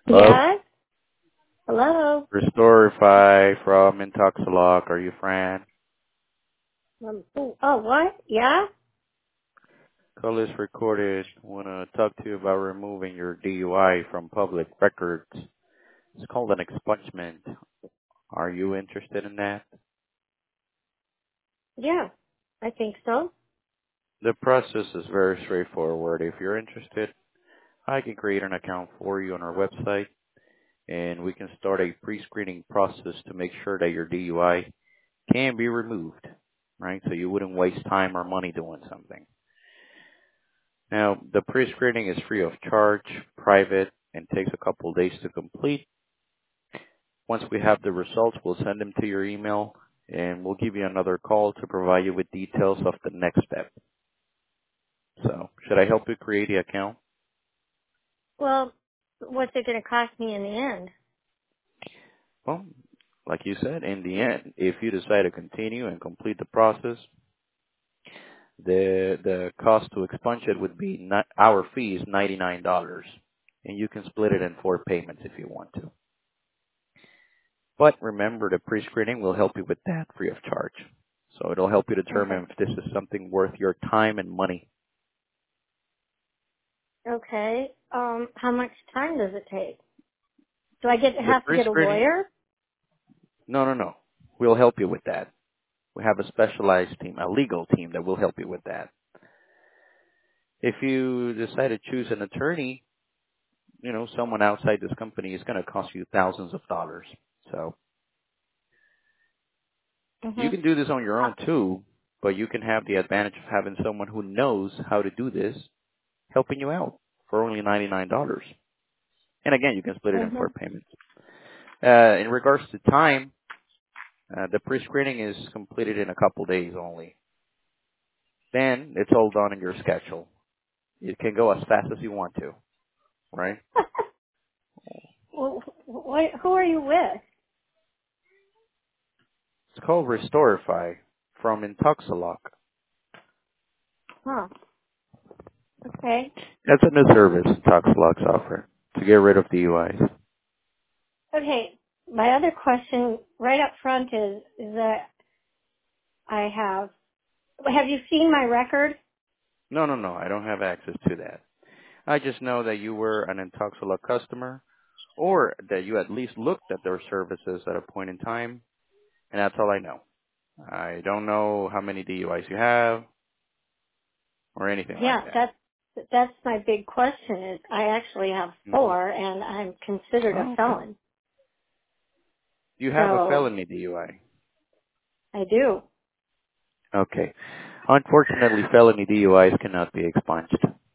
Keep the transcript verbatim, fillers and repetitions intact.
Hello? Yes. Hello. Restorify from Intoxilock. Are you Fran? Um, oh, oh, what? Yeah. Call is recorded. Want to talk to you about removing your D U I from public records. It's called an expungement. Are you interested in that? Yeah. I think so. The process is very straightforward. If you're interested, I can create an account for you on our website, and we can start a pre-screening process to make sure that your D U I can be removed, right? So you wouldn't waste time or money doing something. Now, the pre-screening is free of charge, private, and takes a couple of days to complete. Once we have the results, we'll send them to your email, and we'll give you another call to provide you with details of the next step. So, should I help you create the account? Well, what's it going to cost me in the end? Well, like you said, in the end, if you decide to continue and complete the process, the the cost to expunge it would be not, our fee is ninety-nine dollars, and you can split it in four payments if you want to. But remember, the pre-screening will help you with that free of charge. So it'll help you Okay. determine if this is something worth your time and money. Okay. Um, how much time does it take? Do I get The have to get a pre-screening, lawyer? no, no, no. We'll help you with that. We have a specialized team, a legal team that will help you with that. If you decide to choose an attorney, you know, someone outside this company is going to cost you thousands of dollars. So you Mhm. can do this on your own too, but you can have the advantage of having someone who knows how to do this helping you out for only ninety-nine dollars. And again, you can split it in four Mhm. payments. Uh, in regards to time, uh, the pre-screening is completed in a couple days only. Then it's all done in your schedule. You can go as fast as you want to, right? well, what, who are you with? It's called Restorify from Intoxilock. Huh. Okay. That's a new service Intoxilock's offering to get rid of D U Is. Okay. My other question right up front is is that I have. Have you seen my record? No, no, no. I don't have access to that. I just know that you were an Intoxilock customer or that you at least looked at their services at a point in time, and that's all I know. I don't know how many D U Is you have or anything like Yeah, that. that's that's my big question. Is I actually have hmm four, and I'm considered a Oh, okay. felon. You have a So felony D U I. I do. Okay. Unfortunately, felony D U Is cannot be expunged.